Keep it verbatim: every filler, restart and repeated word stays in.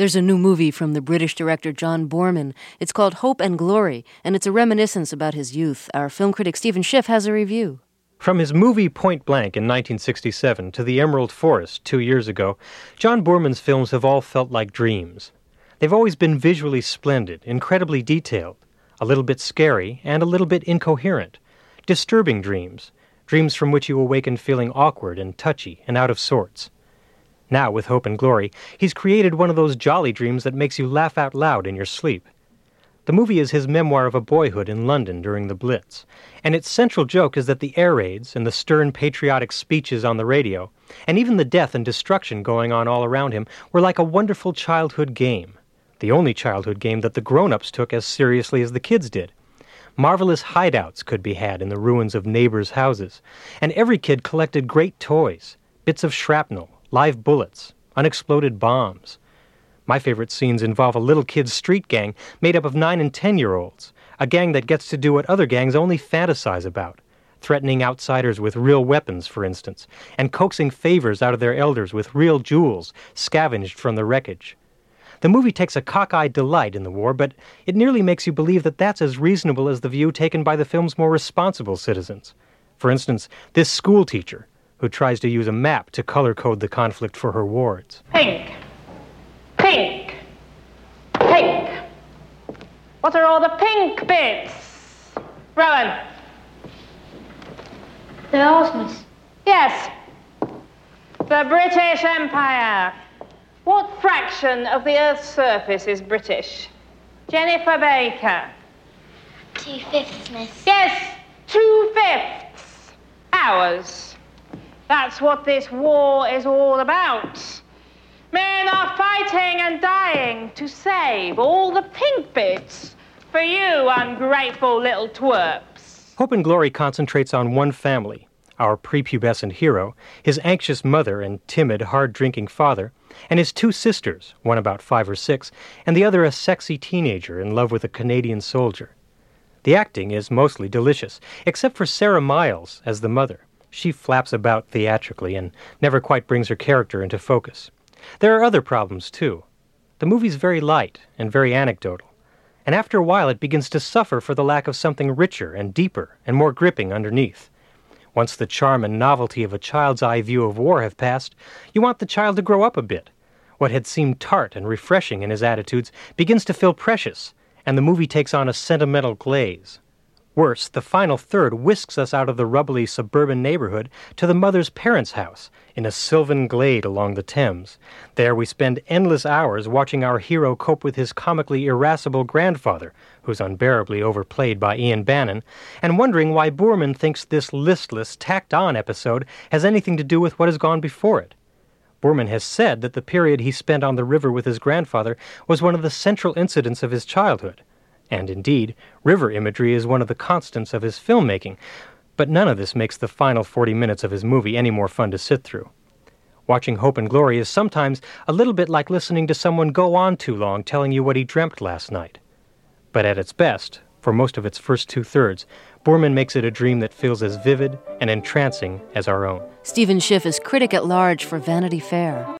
There's a new movie from the British director John Boorman. It's called Hope and Glory, and it's a reminiscence about his youth. Our film critic Stephen Schiff has a review. From his movie Point Blank in nineteen sixty-seven to The Emerald Forest two years ago, John Boorman's films have all felt like dreams. They've always been visually splendid, incredibly detailed, a little bit scary, and a little bit incoherent. Disturbing dreams, dreams from which you awaken feeling awkward and touchy and out of sorts. Now, with Hope and Glory, he's created one of those jolly dreams that makes you laugh out loud in your sleep. The movie is his memoir of a boyhood in London during the Blitz, and its central joke is that the air raids and the stern patriotic speeches on the radio, and even the death and destruction going on all around him, were like a wonderful childhood game, the only childhood game that the grown-ups took as seriously as the kids did. Marvelous hideouts could be had in the ruins of neighbors' houses, and every kid collected great toys, bits of shrapnel, live bullets, unexploded bombs. My favorite scenes involve a little kid's street gang made up of nine and ten-year-olds, a gang that gets to do what other gangs only fantasize about, threatening outsiders with real weapons, for instance, and coaxing favors out of their elders with real jewels scavenged from the wreckage. The movie takes a cockeyed delight in the war, but it nearly makes you believe that that's as reasonable as the view taken by the film's more responsible citizens. For instance, this school teacher, who tries to use a map to color-code the conflict for her wards. Pink. Pink. Pink. What are all the pink bits? Rowan. The Osmonds. Yes. The British Empire. What fraction of the Earth's surface is British? Jennifer Baker. Two-fifths, miss. Yes, two-fifths. Ours. That's what this war is all about. Men are fighting and dying to save all the pink bits for you ungrateful little twerps. Hope and Glory concentrates on one family, our prepubescent hero, his anxious mother and timid, hard-drinking father, and his two sisters, one about five or six, and the other a sexy teenager in love with a Canadian soldier. The acting is mostly delicious, except for Sarah Miles as the mother. She flaps about theatrically and never quite brings her character into focus. There are other problems, too. The movie's very light and very anecdotal, and after a while it begins to suffer for the lack of something richer and deeper and more gripping underneath. Once the charm and novelty of a child's eye view of war have passed, you want the child to grow up a bit. What had seemed tart and refreshing in his attitudes begins to feel precious, and the movie takes on a sentimental glaze. Worse, the final third whisks us out of the rubbly suburban neighborhood to the mother's parents' house in a sylvan glade along the Thames. There we spend endless hours watching our hero cope with his comically irascible grandfather, who's unbearably overplayed by Ian Bannon, and wondering why Boorman thinks this listless, tacked-on episode has anything to do with what has gone before it. Boorman has said that the period he spent on the river with his grandfather was one of the central incidents of his childhood. And indeed, river imagery is one of the constants of his filmmaking, but none of this makes the final forty minutes of his movie any more fun to sit through. Watching Hope and Glory is sometimes a little bit like listening to someone go on too long telling you what he dreamt last night. But at its best, for most of its first two-thirds, Boorman makes it a dream that feels as vivid and entrancing as our own. Stephen Schiff is critic at large for Vanity Fair.